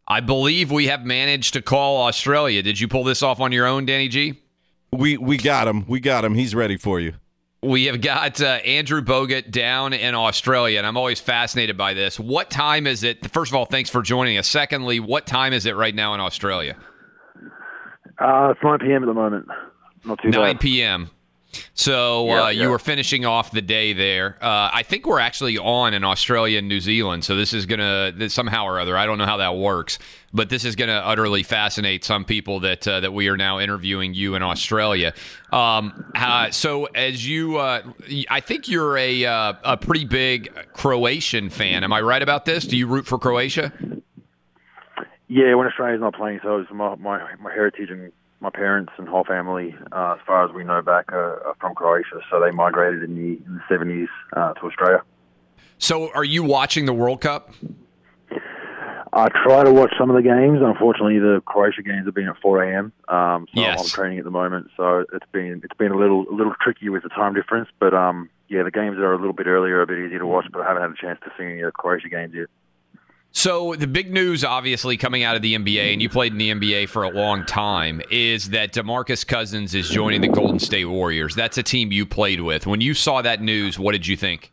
I believe we have managed to call Australia. Did you pull this off on your own, Danny G? We got him. We got him. He's ready for you. We have got Andrew Bogut down in Australia, and I'm always fascinated by this. What time is it? First of all, thanks for joining us. Secondly, what time is it right now in Australia? It's 9 p.m. at the moment. Not too 9 bad. p.m. So you were finishing off the day there. I think we're actually on in Australia and New Zealand, so this is going to, somehow or other, I don't know how that works, but this is going to utterly fascinate some people that we are now interviewing you in Australia. So as you, I think you're a pretty big Croatian fan. Am I right about this? Do you root for Croatia? Yeah, when Australia's not playing, so it's my heritage and my parents and whole family, as far as we know back, are from Croatia. So they migrated in the 70s to Australia. So are you watching the World Cup? I try to watch some of the games. Unfortunately, the Croatia games have been at 4 a.m. So Yes. I'm training at the moment, so it's been a little tricky with the time difference. But yeah, the games are a little bit earlier, a bit easier to watch. But I haven't had a chance to see any of the Croatia games yet. So the big news, obviously, coming out of the NBA, and you played in the NBA for a long time, is that DeMarcus Cousins is joining the Golden State Warriors. That's a team you played with. When you saw that news, what did you think?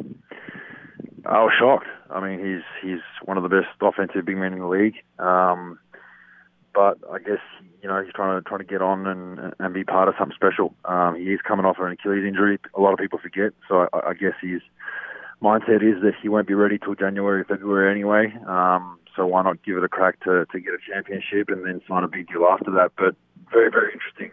I was shocked. I mean, he's one of the best offensive big men in the league. But I guess he's trying to get on and be part of something special. He is coming off an Achilles injury. A lot of people forget. So I guess his mindset is that he won't be ready till January, February anyway. So why not give it a crack to get a championship and then sign a big deal after that? But very, very interesting.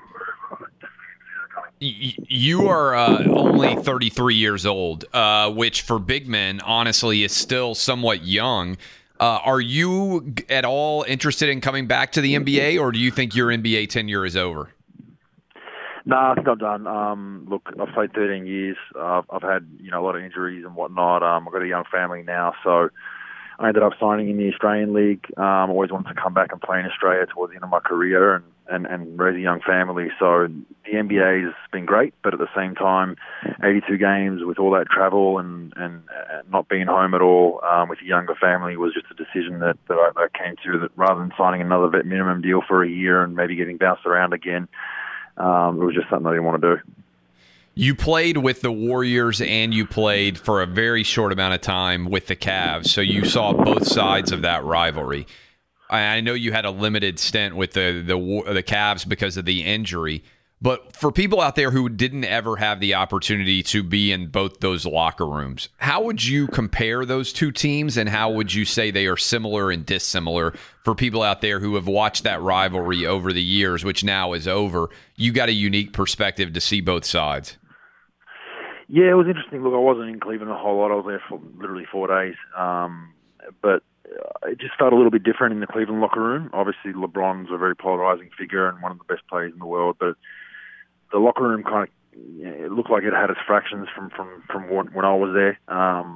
You are only 33 years old, which for big men, honestly, is still somewhat young. Are you at all interested in coming back to the NBA, or do you think your NBA tenure is over? No, I think I'm done. Look, I've played 13 years. I've had a lot of injuries and whatnot. I've got a young family now, so I ended up signing in the Australian League. I always wanted to come back and play in Australia towards the end of my career and raise a young family. So the NBA has been great, but at the same time, 82 games with all that travel and not being home at all with a younger family was just a decision that I came to, that rather than signing another vet minimum deal for a year and maybe getting bounced around again, it was just something I didn't want to do. You played with the Warriors and you played for a very short amount of time with the Cavs, so you saw both sides of that rivalry. I know you had a limited stint with the Cavs because of the injury, but for people out there who didn't ever have the opportunity to be in both those locker rooms, how would you compare those two teams, and how would you say they are similar and dissimilar for people out there who have watched that rivalry over the years, which now is over? You got a unique perspective to see both sides. Yeah, it was interesting. Look, I wasn't in Cleveland a whole lot. I was there for literally 4 days. But it just felt a little bit different in the Cleveland locker room. Obviously, LeBron's a very polarizing figure and one of the best players in the world. But the locker room kind of, it looked like it had its fractions from when I was there.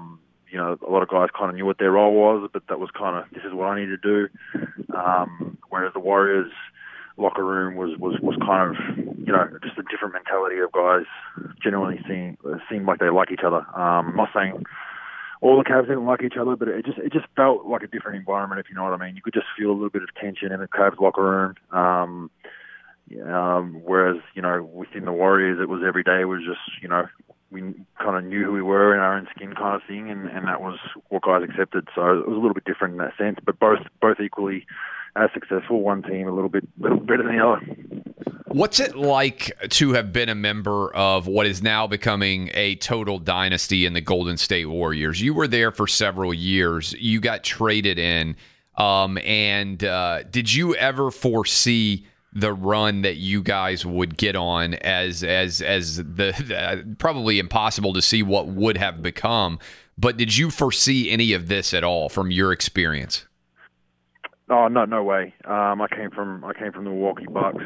A lot of guys kind of knew what their role was, but that was kind of, this is what I need to do. Whereas the Warriors locker room was kind of, just a different mentality of guys generally seemed like they like each other. I'm not saying all the Cavs didn't like each other, but it just felt like a different environment, if you know what I mean. You could just feel a little bit of tension in the Cavs locker room. Whereas, within the Warriors, it was every day was just, we kind of knew who we were in our own skin kind of thing, and that was what guys accepted. So it was a little bit different in that sense, but both equally as successful. One team a little bit better than the other. What's it like to have been a member of what is now becoming a total dynasty in the Golden State Warriors? You were there for several years. You got traded in, and did you ever foresee the run that you guys would get on as the probably impossible to see what would have become? But did you foresee any of this at all from your experience? Oh, no way. I came from the Milwaukee Bucks.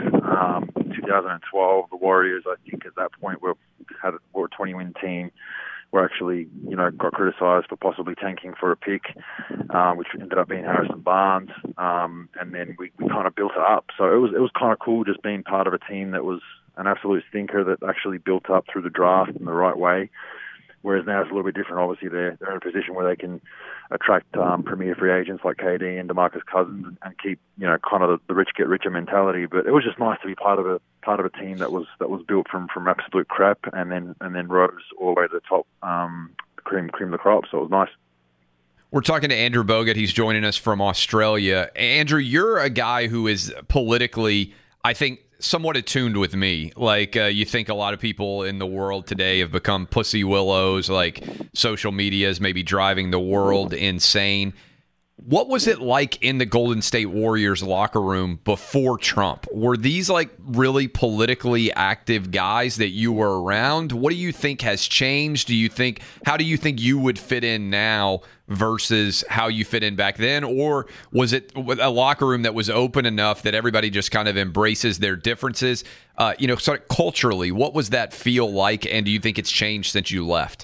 2012, the Warriors, I think at that point were a 20-win team. We're actually, got criticised for possibly tanking for a pick, which ended up being Harrison Barnes. And then we kind of built it up. So it was kind of cool just being part of a team that was an absolute stinker that actually built up through the draft in the right way. Whereas now it's a little bit different. Obviously, they're in a position where they can attract premier free agents like KD and DeMarcus Cousins and keep, kind of the rich get richer mentality. But it was just nice to be part of a team that was built from absolute crap and then rose all the way to the top, cream of the crop. So it was nice. We're talking to Andrew Bogut. He's joining us from Australia. Andrew, you're a guy who is politically, I think, somewhat attuned with me. Like, you think a lot of people in the world today have become pussy willows, like social media is maybe driving the world insane. What was it like in the Golden State Warriors locker room before Trump? Were these like really politically active guys that you were around? What do you think has changed? How do you think you would fit in now versus how you fit in back then? Or was it a locker room that was open enough that everybody just kind of embraces their differences? Sort of culturally, what was that feel like? And do you think it's changed since you left?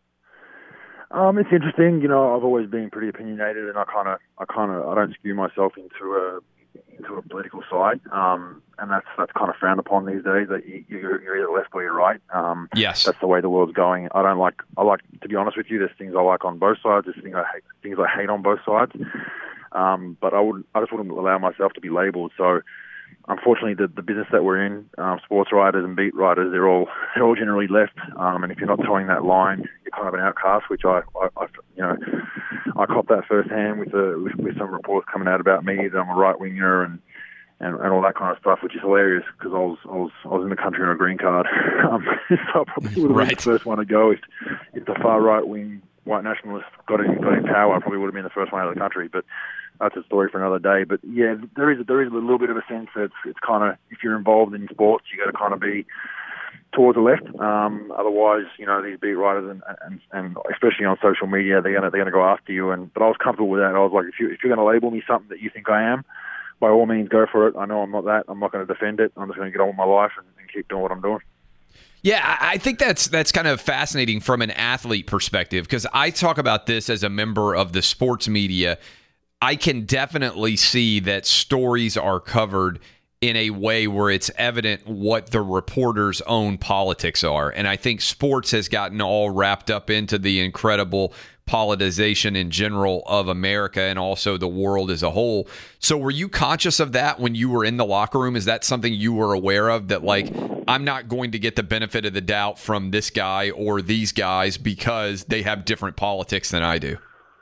It's interesting. I've always been pretty opinionated, and I don't skew myself into a political side, and that's kind of frowned upon these days. That you're either left or you're right. Yes, that's the way the world's going. I like to be honest with you. There's things I like on both sides. There's things I hate on both sides. But I just wouldn't allow myself to be labelled. So, unfortunately, the business that we're in, sports writers and beat writers, they're all generally left. And if you're not towing that line, you're kind of an outcast. Which I copped that firsthand with some reports coming out about me that I'm a right winger and all that kind of stuff, which is hilarious because I was in the country on a green card. So I probably would have been the first one to go if the far right wing white nationalists got in power. I probably would have been the first one out of the country, but that's a story for another day. But yeah, there is a little bit of a sense that it's kind of, if you're involved in sports, you got to kind of be towards the left. Otherwise, these beat writers and especially on social media, they're gonna go after you. But I was comfortable with that. I was like, if you're gonna label me something that you think I am, by all means, go for it. I know I'm not that. I'm not going to defend it. I'm just going to get on with my life and keep doing what I'm doing. Yeah, I think that's kind of fascinating from an athlete perspective, because I talk about this as a member of the sports media. I can definitely see that stories are covered in a way where it's evident what the reporter's own politics are. And I think sports has gotten all wrapped up into the incredible politicization in general of America and also the world as a whole. So were you conscious of that when you were in the locker room? Is that something you were aware of, that like, I'm not going to get the benefit of the doubt from this guy or these guys because they have different politics than I do?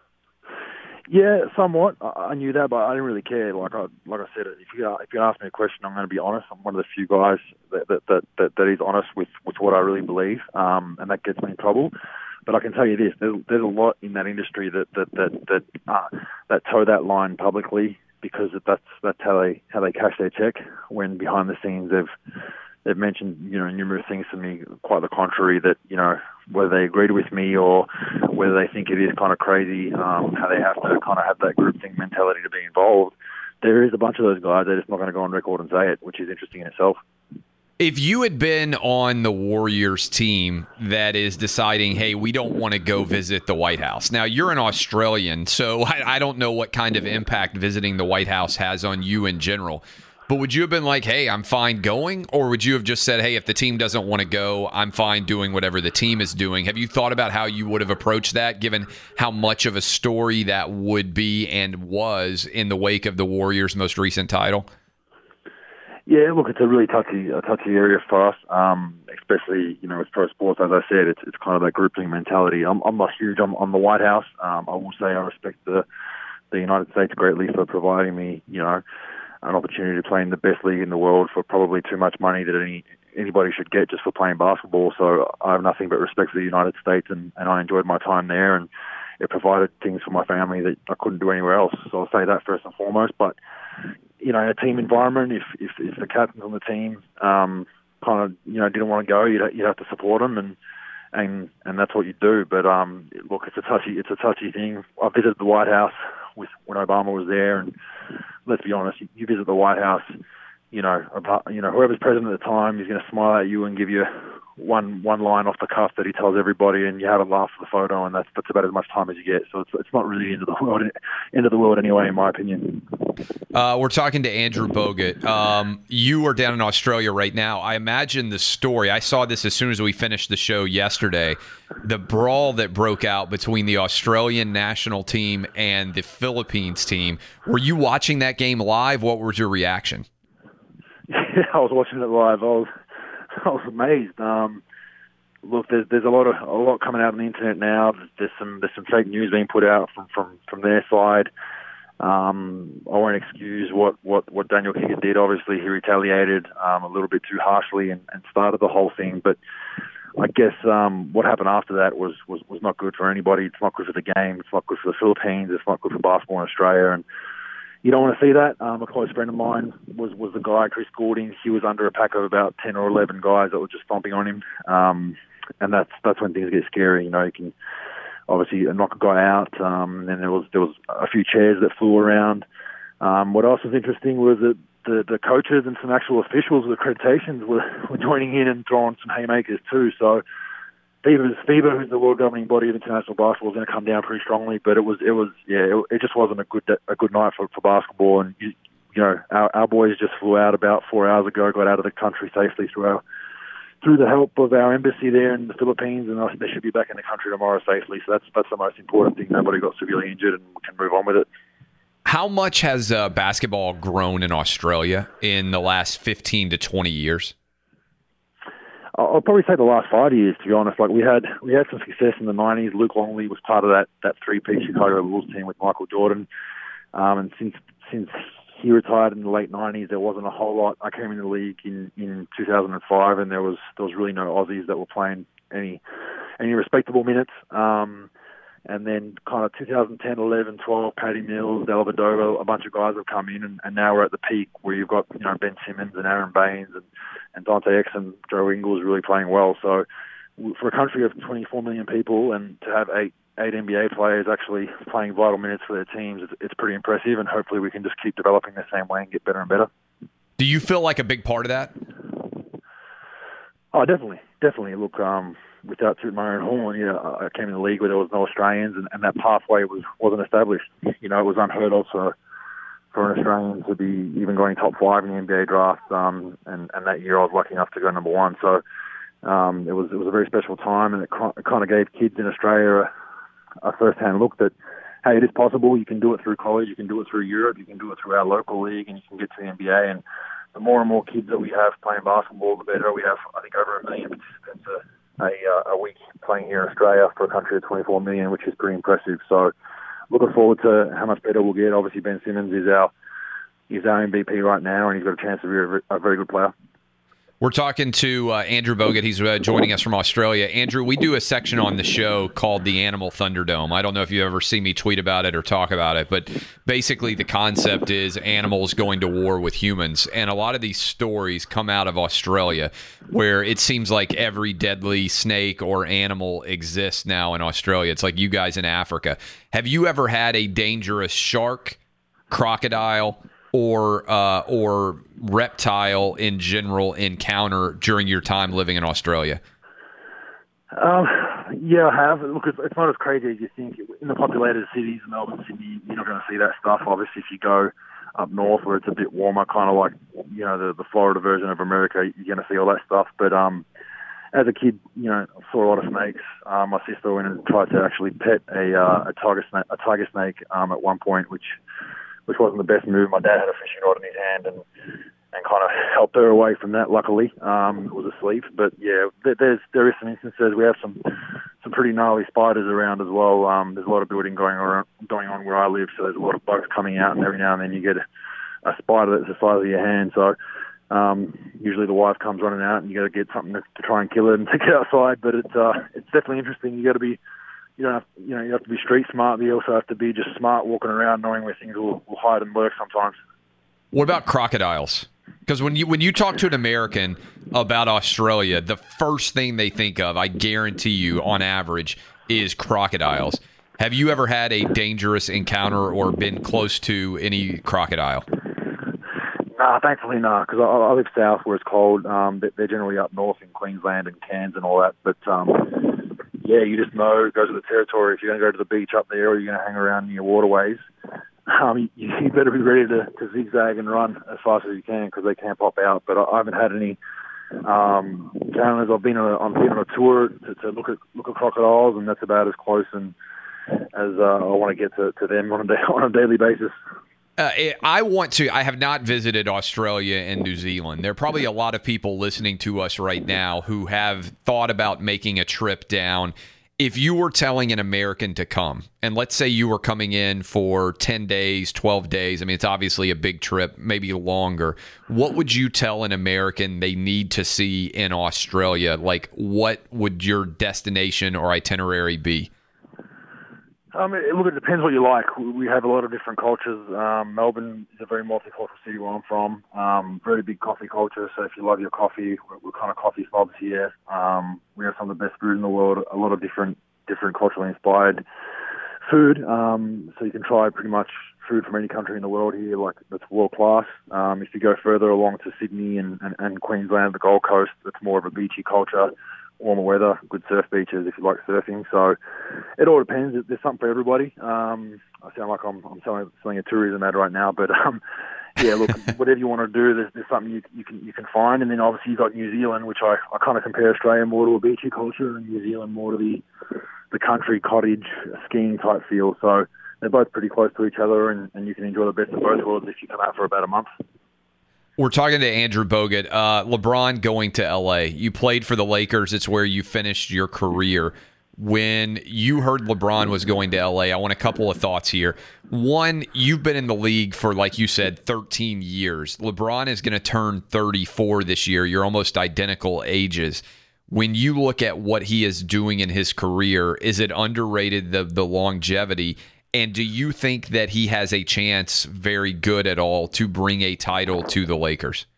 Yeah, somewhat. I knew that, but I didn't really care. Like I said, if you ask me a question, I'm going to be honest. I'm one of the few guys that is honest with what I really believe, and that gets me in trouble. But I can tell you this: there's a lot in that industry that toe that line publicly, because that's how they cash their check. When behind the scenes they've mentioned numerous things to me, quite the contrary. That whether they agreed with me or whether they think it is kind of crazy, how they have to kind of have that groupthink mentality to be involved. There is a bunch of those guys. They're just not going to go on record and say it, which is interesting in itself. If you had been on the Warriors team that is deciding, hey, we don't want to go visit the White House. Now, you're an Australian, so I don't know what kind of impact visiting the White House has on you in general. But would you have been like, hey, I'm fine going? Or would you have just said, hey, if the team doesn't want to go, I'm fine doing whatever the team is doing? Have you thought about how you would have approached that, given how much of a story that would be and was in the wake of the Warriors' most recent title? Yeah, look, it's a really touchy area for us, especially with pro sports. As I said, it's kind of that grouping mentality. I'm not huge on the White House. I will say I respect the United States greatly for providing me, an opportunity to play in the best league in the world for probably too much money that anybody should get just for playing basketball. So I have nothing but respect for the United States, and I enjoyed my time there, and it provided things for my family that I couldn't do anywhere else. So I'll say that first and foremost. But a team environment, if the captains on the team kind of didn't want to go, you'd have to support them, and that's what you do. But look, it's a touchy thing. I visited the White House when Obama was there, and let's be honest, you visit the White House, whoever's president at the time is going to smile at you and give you one line off the cuff that he tells everybody, and you have a laugh for the photo, and that's about as much time as you get. So it's not really end of the world anyway, in my opinion. We're talking to Andrew Bogut. You are down in Australia right now. I imagine the story. I saw this as soon as we finished the show yesterday. The brawl that broke out between the Australian national team and the Philippines team. Were you watching that game live? What was your reaction? Yeah, I was watching it live. I was amazed. Look, there's a lot coming out on the internet now. There's some fake news being put out from their side. I won't excuse what Daniel Kicker did. Obviously, he retaliated a little bit too harshly and started the whole thing. But I guess what happened after that was not good for anybody. It's not good for the game. It's not good for the Philippines. It's not good for basketball in Australia. And you don't want to see that. A close friend of mine was the guy, Chris Goulding. He was under a pack of about 10 or 11 guys that were just stomping on him. And that's when things get scary. You can obviously knock a guy out. And there was a few chairs that flew around. What else was interesting was that the coaches and some actual officials with accreditations were joining in and throwing some haymakers too. So FIBA, who's the world governing body of international basketball, is going to come down pretty strongly. But it just wasn't a good night for basketball. And our boys just flew out about 4 hours ago, got out of the country safely through the help of our embassy there in the Philippines, and they should be back in the country tomorrow safely. So that's the most important thing. Nobody got severely injured, and we can move on with it. How much has basketball grown in Australia in the last 15 to 20 years? I'll probably say the last 5 years, to be honest. Like we had some success in the 90s. Luke Longley was part of that three-piece Chicago Bulls team with Michael Jordan. And since he retired in the late 90s, there wasn't a whole lot. I came in the league in 2005, and there was really no Aussies that were playing any respectable minutes. And then kind of 2010, 11, 12, Paddy Mills, Dellavedova, a bunch of guys have come in, and now we're at the peak where you've got Ben Simmons and Aaron Baines and Dante Exum, Joe Ingles really playing well. So for a country of 24 million people and to have eight NBA players actually playing vital minutes for their teams, it's pretty impressive, and hopefully we can just keep developing the same way and get better and better. Do you feel like a big part of that? Oh, definitely. Look, without tooting my own horn, I came in the league where there was no Australians, and that pathway wasn't established. It was unheard of for an Australian to be even going top 5 in the NBA draft. And that year I was lucky enough to go number 1. So it was a very special time, and it kind of gave kids in Australia a first-hand look that, hey, it is possible. You can do it through college, you can do it through Europe, you can do it through our local league, and you can get to the NBA. And the more and more kids that we have playing basketball, the better. We have, I think, over 1 million participants a week playing here in Australia for a country of 24 million, which is pretty impressive. So looking forward to how much better we'll get. Obviously, Ben Simmons is our MVP right now, and he's got a chance to be a very good player. We're talking to Andrew Bogut. He's joining us from Australia. Andrew, we do a section on the show called the Animal Thunderdome. I don't know if you ever see me tweet about it or talk about it, but basically the concept is animals going to war with humans. And a lot of these stories come out of Australia, where it seems like every deadly snake or animal exists now in Australia. It's like you guys in Africa. Have you ever had a dangerous shark, crocodile, or reptile in general encounter during your time living in Australia? Yeah, I have. Look, it's not as crazy as you think. In the populated cities, Melbourne, Sydney, you're not going to see that stuff. Obviously, if you go up north where it's a bit warmer, kind of like the Florida version of America, you're going to see all that stuff. But as a kid, I saw a lot of snakes. My sister went and tried to actually pet a tiger snake at one point, which wasn't the best move. My dad had a fishing rod in his hand and kind of helped her away from that. Luckily, was asleep. But yeah, there is some instances. We have some pretty gnarly spiders around as well. There's a lot of building going on where I live, so there's a lot of bugs coming out, and every now and then you get a spider that's the size of your hand. So usually the wife comes running out, and you got to get something to try and kill it and take it outside. But it's definitely interesting. You got to be. You have to be street smart, but you also have to be just smart walking around, knowing where things will hide and lurk sometimes. What about crocodiles? Because when you talk to an American about Australia, the first thing they think of, I guarantee you, on average, is crocodiles. Have you ever had a dangerous encounter or been close to any crocodile? Nah, thankfully not, because I live south where it's cold. They're generally up north in Queensland and Cairns and all that. But yeah, you just know it goes with the territory. If you're going to go to the beach up there or you're going to hang around near waterways, you better be ready to zigzag and run as fast as you can because they can pop out. But I haven't had any challenges. I've been on a tour to look at crocodiles, and that's about as close and as I want to get to them on a daily basis. I have not visited Australia and New Zealand. There are probably a lot of people listening to us right now who have thought about making a trip down. If you were telling an American to come, and let's say you were coming in for 10 days, 12 days, I mean, it's obviously a big trip, maybe longer. What would you tell an American they need to see in Australia? Like, what would your destination or itinerary be? Look, it depends what you like. We have a lot of different cultures. Melbourne is a very multicultural city where I'm from. Very big coffee culture. So if you love your coffee, we're kind of coffee snobs here. We have some of the best food in the world. A lot of different culturally inspired food. So you can try pretty much food from any country in the world here. Like that's world class. If you go further along to Sydney and Queensland, the Gold Coast, it's more of a beachy culture. Warmer weather, good surf beaches if you like surfing. So it all depends. There's something for everybody. I sound like I'm selling a tourism ad right now, but yeah, look, whatever you want to do, there's something you can find. And then obviously you've got New Zealand, which I kind of compare Australia more to a beachy culture, and New Zealand more to the country cottage skiing type feel. So they're both pretty close to each other, and you can enjoy the best of both worlds if you come out for about a month. We're talking to Andrew Bogut. LeBron going to L.A. You played for the Lakers. It's where you finished your career. When you heard LeBron was going to L.A., I want a couple of thoughts here. One, you've been in the league for, like you said, 13 years. LeBron is going to turn 34 this year. You're almost identical ages. When you look at what he is doing in his career, is it underrated, the longevity? And do you think that he has a chance, very good at all, to bring a title to the Lakers?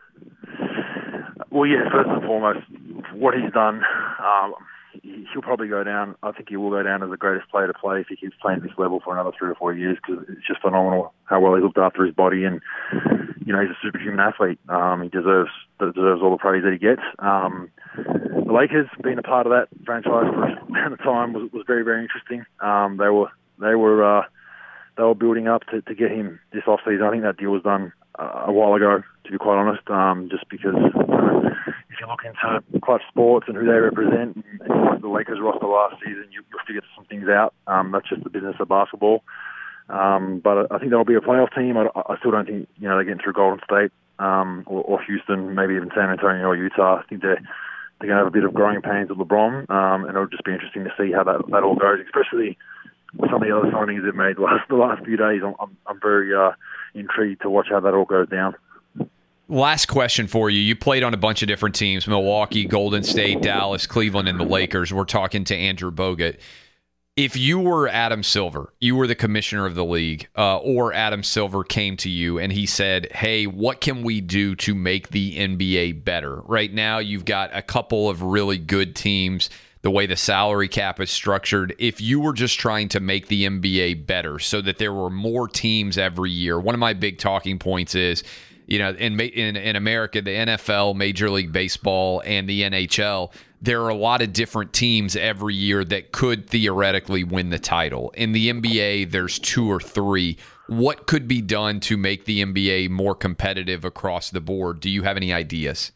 Well, yeah, first and foremost, what he's done, he'll probably go down. I think he will go down as the greatest player to play if he keeps playing this level for another 3 or 4 years, because it's just phenomenal how well he looked after his body. And, you know, he's a superhuman athlete. He deserves all the praise that he gets. The Lakers, being a part of that franchise for a amount of time, was very, very interesting. They were building up to get him this offseason. I think that deal was done a while ago, to be quite honest, just because if you look into clutch sports and who they represent, and you look at the Lakers roster last season, you'll figure some things out. That's just the business of basketball. But I think they'll be a playoff team. I still don't think they're getting through Golden State or Houston, maybe even San Antonio or Utah. I think they're going to have a bit of growing pains with LeBron, and it'll just be interesting to see how that all goes, especially with some of the other signings they've made the last few days. I'm very intrigued to watch how that all goes down. Last question for you. You played on a bunch of different teams: Milwaukee, Golden State, Dallas, Cleveland, and the Lakers. We're talking to Andrew Bogut. If you were Adam Silver, you were the commissioner of the league, or Adam Silver came to you and he said, hey, what can we do to make the NBA better? Right now, you've got a couple of really good teams, the way the salary cap is structured. If you were just trying to make the NBA better so that there were more teams every year, one of my big talking points is, in America, the NFL, Major League Baseball, and the NHL, there are a lot of different teams every year that could theoretically win the title. In the NBA, there's 2 or 3. What could be done to make the NBA more competitive across the board? Do you have any ideas?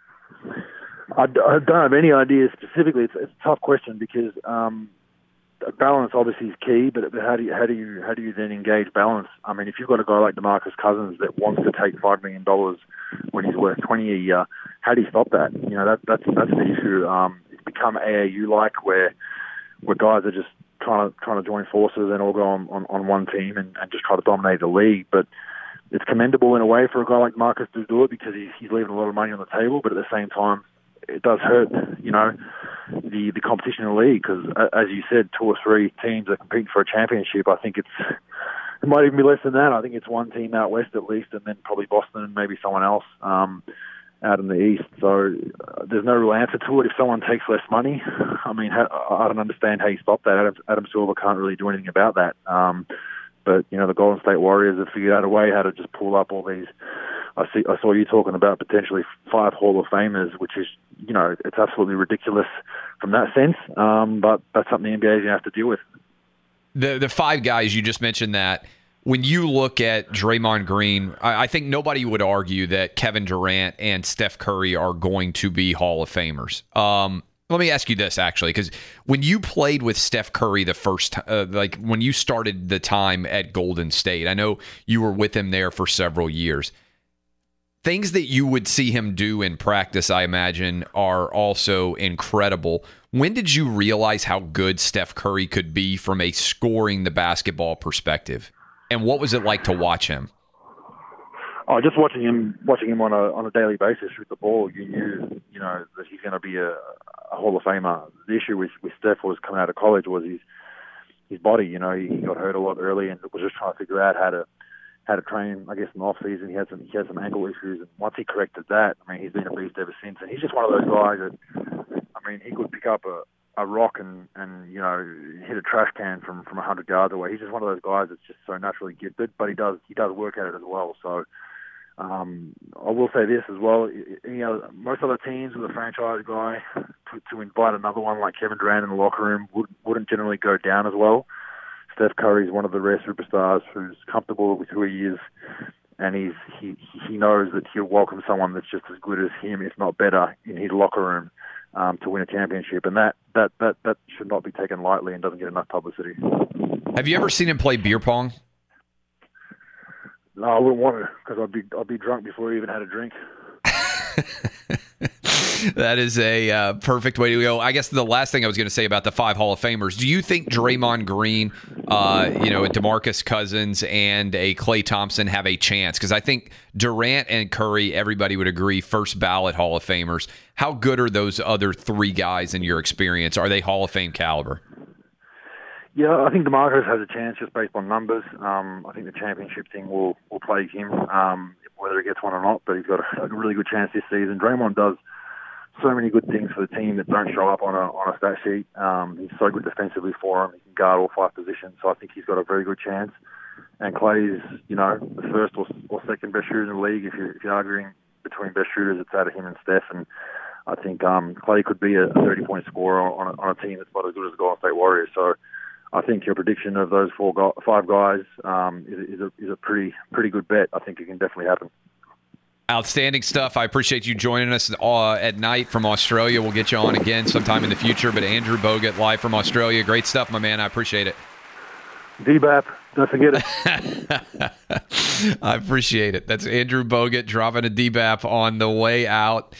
I don't have any ideas specifically. It's a tough question because balance obviously is key, but how do you then engage balance? I mean, if you've got a guy like DeMarcus Cousins that wants to take $5 million when he's worth $20 a year, how do you stop that? That's the issue. It's become AAU-like where guys are just trying to join forces and all go on one team and just try to dominate the league. But it's commendable in a way for a guy like Marcus to do it because he's leaving a lot of money on the table, but at the same time, it does hurt, the competition in the league because, as you said, 2 or 3 teams are competing for a championship. I think it might even be less than that. I think it's one team out west at least, and then probably Boston and maybe someone else out in the east. So there's no real answer to it. If someone takes less money, I mean, I don't understand how you stop that. Adam Silver can't really do anything about that. But the Golden State Warriors have figured out a way how to just pull up all these I saw you talking about potentially 5 Hall of Famers, which is, it's absolutely ridiculous from that sense. But that's something the NBA is going to have to deal with. The 5 guys, you just mentioned that. When you look at Draymond Green, I think nobody would argue that Kevin Durant and Steph Curry are going to be Hall of Famers. Let me ask you this, actually, because when you played with Steph Curry the first time, when you started the time at Golden State, I know you were with him there for several years. Things that you would see him do in practice, I imagine, are also incredible. When did you realize how good Steph Curry could be from a scoring the basketball perspective? And what was it like to watch him? Oh, just watching him on a daily basis shoot the ball, you knew, that he's going to be a Hall of Famer. The issue with Steph was coming out of college was his body. He got hurt a lot early and was just trying to figure out how to train. I guess in the off season he had some ankle issues, and once he corrected that, he's been a beast ever since. And he's just one of those guys that, he could pick up a rock and hit a trash can from 100 yards away. He's just one of those guys that's just so naturally gifted, but he does work at it as well. So I will say this as well. Most other teams with a franchise guy to invite another one like Kevin Durant in the locker room wouldn't generally go down as well. Steph Curry is one of the rare superstars who's comfortable with who he is, and he knows that he'll welcome someone that's just as good as him, if not better, in his locker room to win a championship, and that should not be taken lightly and doesn't get enough publicity. Have you ever seen him play beer pong? No, I wouldn't want to, because I'd be drunk before I even had a drink. That is a perfect way to go. I guess the last thing I was going to say about the 5 Hall of Famers, do you think Draymond Green, a DeMarcus Cousins, and a Klay Thompson have a chance? Because I think Durant and Curry, everybody would agree, first ballot Hall of Famers. How good are those other 3 guys in your experience? Are they Hall of Fame caliber? Yeah, I think DeMarcus has a chance just based on numbers. I think the championship thing will plague him, whether he gets one or not, but he's got a really good chance this season. Draymond does so many good things for the team that don't show up on a stat sheet. He's so good defensively for him. He can guard all 5 positions, so I think he's got a very good chance. And Clay's, the first or second best shooter in the league. If you're arguing between best shooters, it's out of him and Steph. And I think Clay could be a 30-point scorer on a team that's not as good as the Golden State Warriors. So I think your prediction of those 5 guys is a pretty good bet. I think it can definitely happen. Outstanding stuff. I appreciate you joining us at night from Australia. We'll get you on again sometime in the future. But Andrew Bogut, live from Australia. Great stuff, my man. I appreciate it. DBAP. Don't forget it. I appreciate it. That's Andrew Bogut dropping a DBAP on the way out.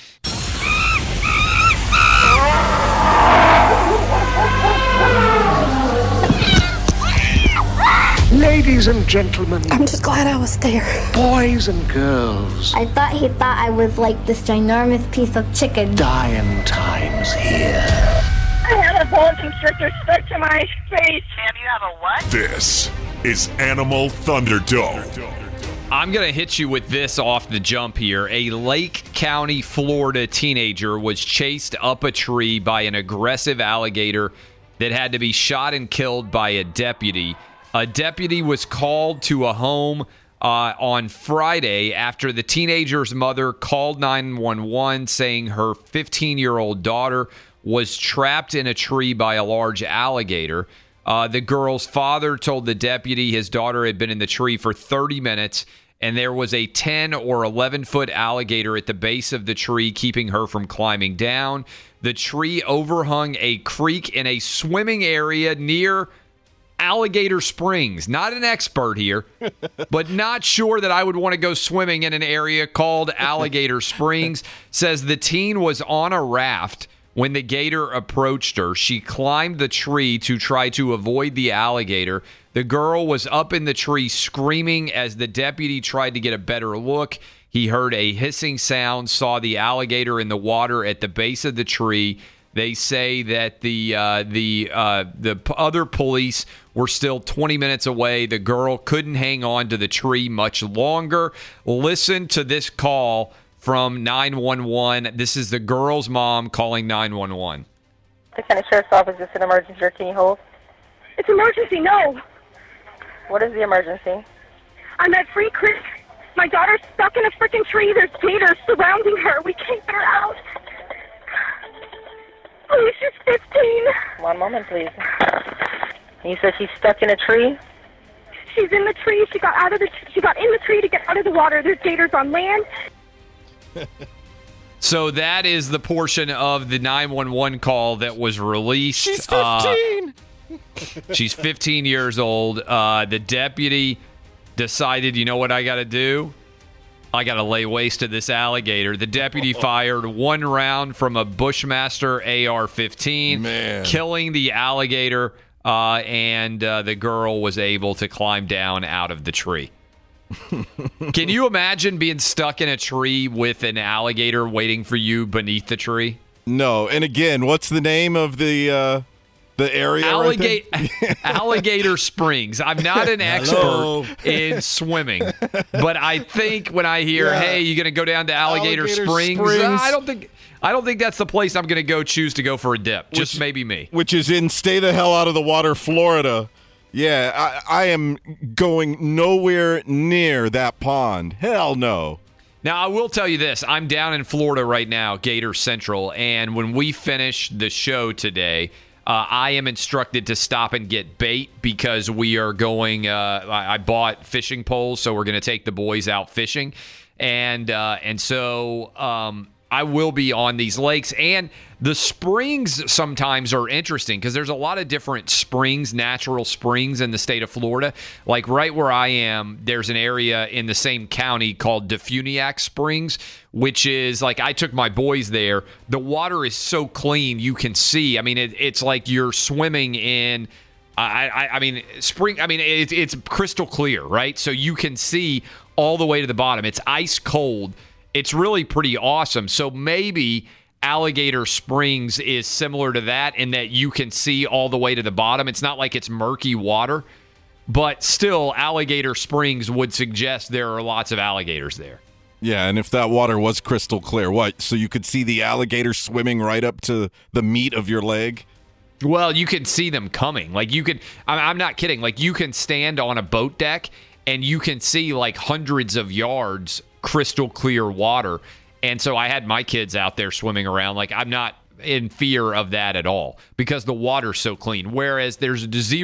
Ladies and gentlemen. I'm just glad I was there. Boys and girls. I thought he thought I was like this ginormous piece of chicken. Dying times here. I have a bone constrictor stuck to my face. Sam, you have a what? This is Animal Thunderdome. I'm going to hit you with this off the jump here. A Lake County, Florida teenager was chased up a tree by an aggressive alligator that had to be shot and killed by a deputy. A deputy was called to a home on Friday after the teenager's mother called 911 saying her 15-year-old daughter was trapped in a tree by a large alligator. The girl's father told the deputy his daughter had been in the tree for 30 minutes, and there was a 10 or 11-foot alligator at the base of the tree, keeping her from climbing down. The tree overhung a creek in a swimming area near Alligator Springs. Not an expert here, but not sure that I would want to go swimming in an area called Alligator Springs. Says the teen was on a raft when the gator approached her. She climbed the tree to try to avoid the alligator. The girl was up in the tree screaming as the deputy tried to get a better look. He heard a hissing sound, saw the alligator in the water at the base of the tree. They say that the other police were still 20 minutes away. The girl couldn't hang on to the tree much longer. Listen to this call from 911. This is the girl's mom calling 911. The County Sheriff's Office, is an emergency, or can you hold? It's emergency, no. What is the emergency? I'm at Free Creek. My daughter's stuck in a freaking tree. There's gators surrounding her. We can't get her out. Please, she's 15. One moment, please. You said she's stuck in a tree? She's in the tree. She got in the tree to get out of the water. There's gators on land. So that is the portion of the 911 call that was released. She's 15. She's 15 years old. The deputy decided, you know what I got to do? I got to lay waste to this alligator. The deputy fired one round from a Bushmaster AR-15, killing the alligator, and the girl was able to climb down out of the tree. Can you imagine being stuck in a tree with an alligator waiting for you beneath the tree? No. And again, what's the name of the area? Alligator Springs. I'm not an expert in swimming, but I think when I hear, "Hey, you going to go down to Alligator Springs?" I don't think that's the place I'm going to choose to go for a dip. Just maybe me. Which is in stay the hell out of the water, Florida. Yeah, I am going nowhere near that pond. Hell no. Now, I will tell you this. I'm down in Florida right now, Gator Central, and when we finish the show today, I am instructed to stop and get bait because we are going I bought fishing poles, so we're going to take the boys out fishing. And so I will be on these lakes. And the springs sometimes are interesting because there's a lot of different springs, natural springs in the state of Florida. Like right where I am, there's an area in the same county called Defuniak Springs, which is like I took my boys there. The water is so clean you can see. I mean, it's like you're swimming in spring. I mean, it's crystal clear, right? So you can see all the way to the bottom. It's ice cold. It's really pretty awesome. So maybe Alligator Springs is similar to that in that you can see all the way to the bottom. It's not like it's murky water, but still Alligator Springs would suggest there are lots of alligators there. Yeah, and if that water was crystal clear, what? So you could see the alligator swimming right up to the meat of your leg? Well, you can see them coming. Like you could, I'm not kidding. Like you can stand on a boat deck and you can see like hundreds of yards crystal clear water. And so I had my kids out there swimming around. Like I'm not in fear of that at all because the water's so clean. Whereas there's a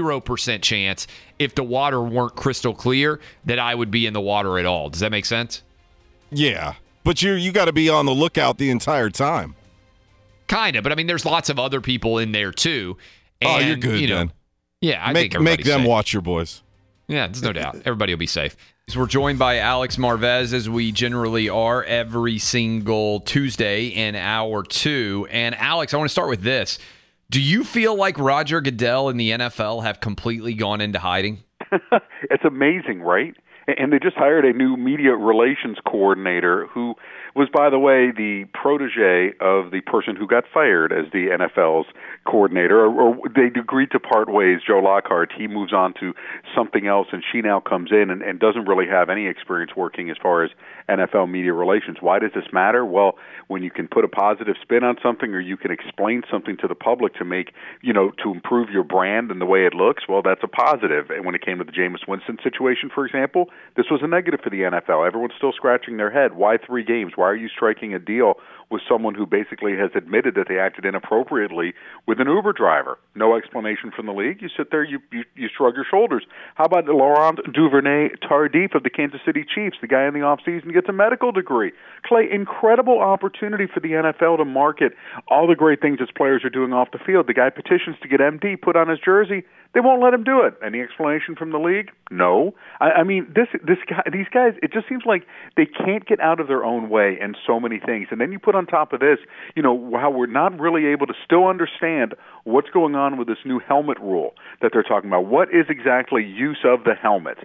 0% chance if the water weren't crystal clear that I would be in the water at all. Does that make sense? Yeah. But you got to be on the lookout the entire time. Kind of. But I mean, there's lots of other people in there too. And, you're good, man. Yeah, I think make them safe. Watch your boys. Yeah, there's no doubt. Everybody will be safe. So we're joined by Alex Marvez, as we generally are every single Tuesday in hour 2. And Alex, I want to start with this. Do you feel like Roger Goodell and the NFL have completely gone into hiding? It's amazing, right? And they just hired a new media relations coordinator who was, by the way, the protege of the person who got fired as the NFL's coordinator, or they agreed to part ways. Joe Lockhart, he moves on to something else, and she now comes in and doesn't really have any experience working as far as NFL media relations. Why does this matter? Well, when you can put a positive spin on something or you can explain something to the public to make, to improve your brand and the way it looks, well, that's a positive. And when it came to the Jameis Winston situation, for example, this was a negative for the NFL. Everyone's still scratching their head. Why 3 games? Why are you striking a deal with someone who basically has admitted that they acted inappropriately with an Uber driver? No explanation from the league. You sit there, you shrug your shoulders. How about Laurent Duvernay-Tardif of the Kansas City Chiefs? The guy in the offseason gets a medical degree. Clay, incredible opportunity for the NFL to market all the great things its players are doing off the field. The guy petitions to get MD put on his jersey. They won't let him do it. Any explanation from the league? No. I mean, these guys, it just seems like they can't get out of their own way in so many things. And then you put on top of this, how we're not really able to still understand what's going on with this new helmet rule that they're talking about. What is exactly use of the helmet?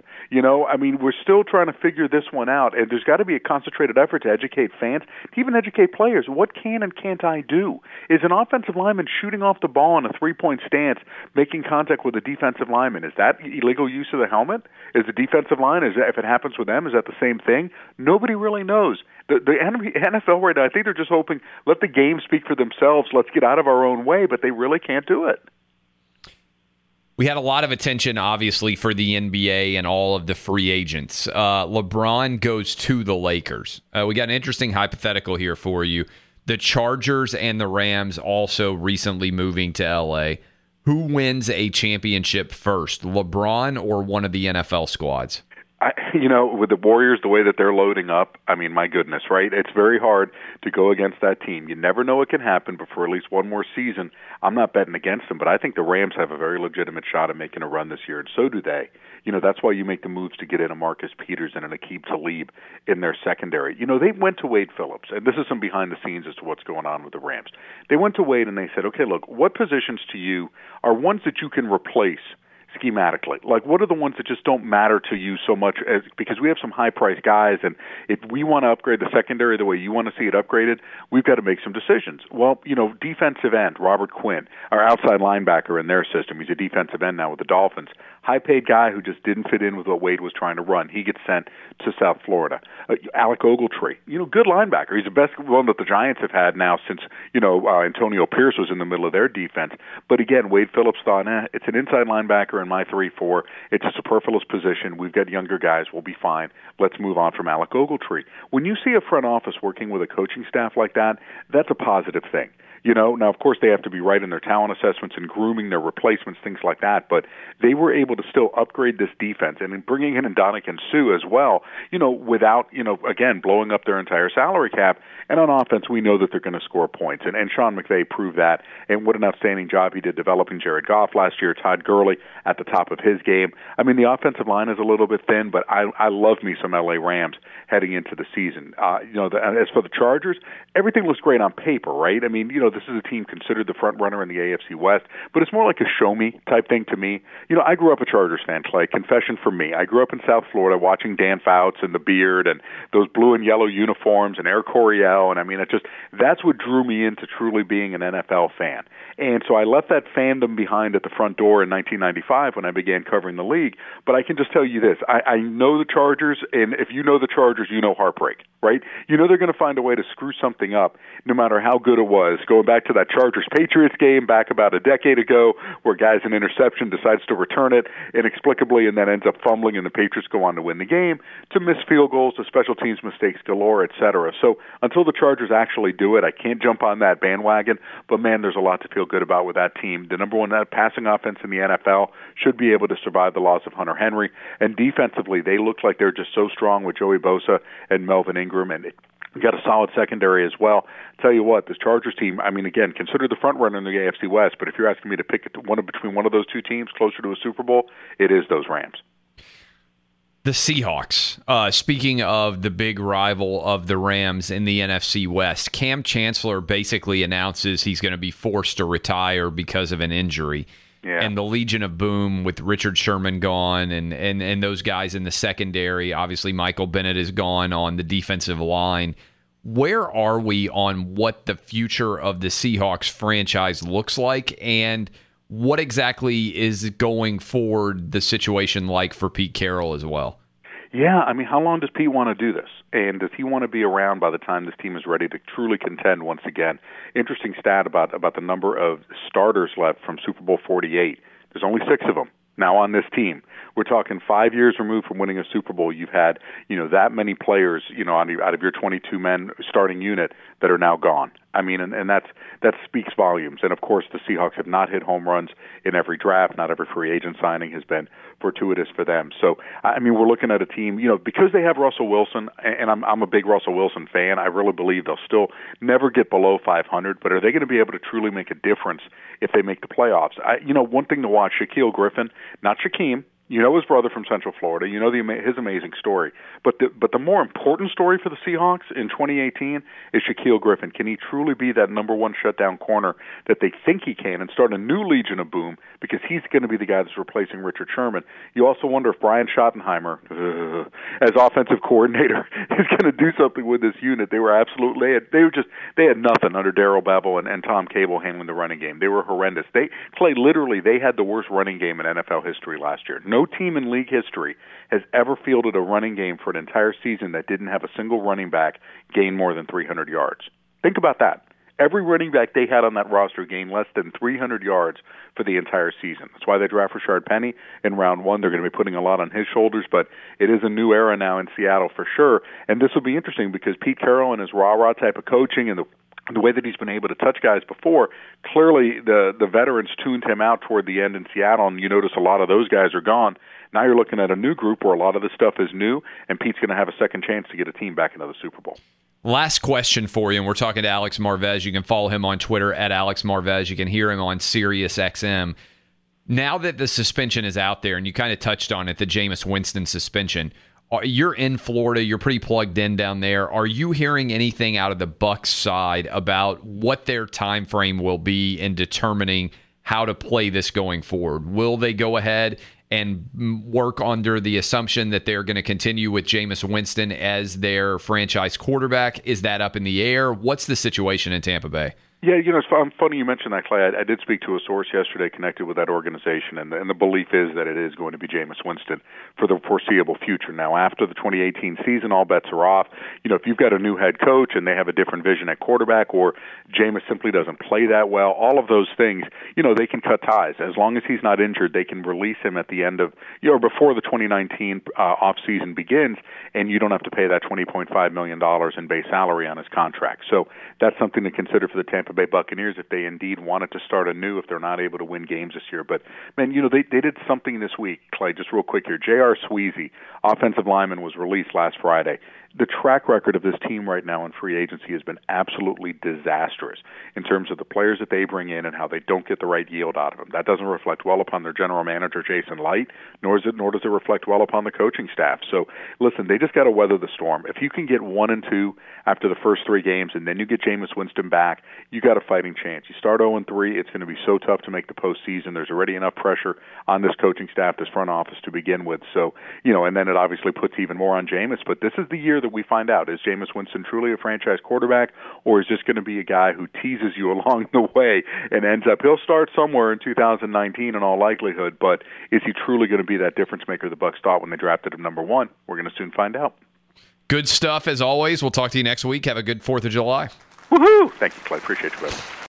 We're still trying to figure this one out, and there's got to be a concentrated effort to educate fans, to even educate players. What can and can't I do? Is an offensive lineman shooting off the ball in a 3-point stance, making contact with a defensive lineman? Is that illegal use of the helmet? Is the defensive line, if it happens with them, is that the same thing? Nobody really knows. The NFL right now, I think they're just hoping, let the game speak for themselves. Let's get out of our own way, but they really can't do it. We had a lot of attention, obviously, for the NBA and all of the free agents. LeBron goes to the Lakers. We got an interesting hypothetical here for you. The Chargers and the Rams also recently moving to LA. Who wins a championship first, LeBron or one of the NFL squads? With the Warriors, the way that they're loading up, I mean, my goodness, right? It's very hard to go against that team. You never know what can happen, but for at least one more season, I'm not betting against them. But I think the Rams have a very legitimate shot at making a run this year, and so do they. That's why you make the moves to get in a Marcus Peters and an Aqib Talib in their secondary. They went to Wade Phillips, and this is some behind the scenes as to what's going on with the Rams. They went to Wade and they said, okay, look, what positions to you are ones that you can replace schematically? Like, what are the ones that just don't matter to you so much because we have some high-priced guys, and if we want to upgrade the secondary the way you want to see it upgraded, we've got to make some decisions. Well, defensive end, Robert Quinn, our outside linebacker in their system, he's a defensive end now with the Dolphins, high-paid guy who just didn't fit in with what Wade was trying to run. He gets sent to South Florida. Alec Ogletree, good linebacker. He's the best one that the Giants have had now since, Antonio Pierce was in the middle of their defense. But again, Wade Phillips thought, it's an inside linebacker in my 3-4. It's a superfluous position. We've got younger guys. We'll be fine. Let's move on from Alec Ogletree. When you see a front office working with a coaching staff like that, that's a positive thing. Now, of course, they have to be right in their talent assessments and grooming their replacements, things like that, but they were able to still upgrade this defense. And in bringing in Ndamukong Suh as well, without, again, blowing up their entire salary cap. And on offense, we know that they're going to score points. And Sean McVay proved that. And what an outstanding job he did developing Jared Goff last year, Todd Gurley at the top of his game. I mean, the offensive line is a little bit thin, but I love me some LA Rams heading into the season. As for the Chargers, everything looks great on paper, right? I mean, this is a team considered the front runner in the AFC West, but it's more like a show me type thing to me. I grew up a Chargers fan, Clay. Confession from me. I grew up in South Florida watching Dan Fouts and the beard and those blue and yellow uniforms and Air Coryell, and I mean, that's what drew me into truly being an NFL fan. And so I left that fandom behind at the front door in 1995 when I began covering the league. But I can just tell you this. I know the Chargers, and if you know the Chargers, you know heartbreak, right? They're going to find a way to screw something up no matter how good it was. Going back to that Chargers-Patriots game back about a decade ago where guys an interception decides to return it inexplicably and then ends up fumbling and the Patriots go on to win the game, to missed field goals, to special teams mistakes galore, et cetera. So until the Chargers actually do it, I can't jump on that bandwagon. But, man, there's a lot to feel good about with that team. The number one passing offense in the NFL should be able to survive the loss of Hunter Henry. And defensively, they look like they're just so strong with Joey Bosa and Melvin Ingram. And we got a solid secondary as well. Tell you what, this Chargers team, I mean, again, considered the front runner in the AFC West, but if you're asking me to pick between one of those two teams closer to a Super Bowl, it is those Rams. The Seahawks. Speaking of the big rival of the Rams in the NFC West, Cam Chancellor basically announces he's going to be forced to retire because of an injury. Yeah. And the Legion of Boom with Richard Sherman gone and those guys in the secondary. Obviously, Michael Bennett is gone on the defensive line. Where are we on what the future of the Seahawks franchise looks like, and what exactly is going forward the situation like for Pete Carroll as well? Yeah, I mean, how long does Pete want to do this? And does he want to be around by the time this team is ready to truly contend once again? Interesting stat about the number of starters left from Super Bowl 48. There's only 6 of them now on this team. We're talking 5 years removed from winning a Super Bowl. You've had, that many players, out of your 22-man starting unit that are now gone. I mean, and that speaks volumes. And, of course, the Seahawks have not hit home runs in every draft. Not every free agent signing has been fortuitous for them. So, I mean, we're looking at a team, because they have Russell Wilson, and I'm a big Russell Wilson fan, I really believe they'll still never get below 500, but are they going to be able to truly make a difference if they make the playoffs? One thing to watch, Shaquille Griffin, not Shaquem, his brother from Central Florida. His amazing story. But the more important story for the Seahawks in 2018 is Shaquille Griffin. Can he truly be that number one shutdown corner that they think he can and start a new Legion of Boom, because he's going to be the guy that's replacing Richard Sherman. You also wonder if Brian Schottenheimer, as offensive coordinator, is going to do something with this unit. They were absolutely they had nothing under Darrell Bevell and Tom Cable handling the running game. They were horrendous. They had the worst running game in NFL history last year. No team in league history has ever fielded a running game for an entire season that didn't have a single running back gain more than 300 yards. Think about that. Every running back they had on that roster gained less than 300 yards for the entire season. That's why they draft Rashard Penny in round 1. They're going to be putting a lot on his shoulders, but it is a new era now in Seattle for sure. And this will be interesting because Pete Carroll and his rah-rah type of coaching and the way that he's been able to touch guys before, clearly the veterans tuned him out toward the end in Seattle, and you notice a lot of those guys are gone. Now you're looking at a new group where a lot of this stuff is new, and Pete's going to have a second chance to get a team back into the Super Bowl. Last question for you, and we're talking to Alex Marvez. You can follow him on Twitter at Alex Marvez. You can hear him on Sirius XM. Now that the suspension is out there, and you kind of touched on it, the Jameis Winston suspension, you're in Florida. You're pretty plugged in down there. Are you hearing anything out of the Bucs side about what their time frame will be in determining how to play this going forward? Will they go ahead and work under the assumption that they're going to continue with Jameis Winston as their franchise quarterback? Is that up in the air? What's the situation in Tampa Bay? Yeah, it's funny you mentioned that, Clay. I did speak to a source yesterday connected with that organization, and the belief is that it is going to be Jameis Winston for the foreseeable future. Now, after the 2018 season, all bets are off. If you've got a new head coach and they have a different vision at quarterback, or Jameis simply doesn't play that well, all of those things, they can cut ties. As long as he's not injured, they can release him at the end of, before the 2019 offseason begins, and you don't have to pay that $20.5 million in base salary on his contract. So that's something to consider for the Tampa Bay Buccaneers if they indeed wanted to start anew if they're not able to win games this year. But, man, they did something this week, Clay, just real quick here. J.R. Sweezy, offensive lineman, was released last Friday. The track record of this team right now in free agency has been absolutely disastrous in terms of the players that they bring in and how they don't get the right yield out of them. That doesn't reflect well upon their general manager, Jason Light, nor does it reflect well upon the coaching staff. So, listen, they just got to weather the storm. If you can get 1-2 after the first 3 games and then you get Jameis Winston back, you got a fighting chance. You start 0-3, it's going to be so tough to make the postseason. There's already enough pressure on this coaching staff, this front office to begin with. So, and then it obviously puts even more on Jameis. But this is the year that we find out, is Jameis Winston truly a franchise quarterback, or is this going to be a guy who teases you along the way and ends up, he'll start somewhere in 2019 in all likelihood, but is he truly going to be that difference maker the Bucs thought when they drafted him number 1? We're going to soon find out. Good stuff as always. We'll talk to you next week. Have a good 4th of July. Woohoo! Thank you, Clay. Appreciate you, brother.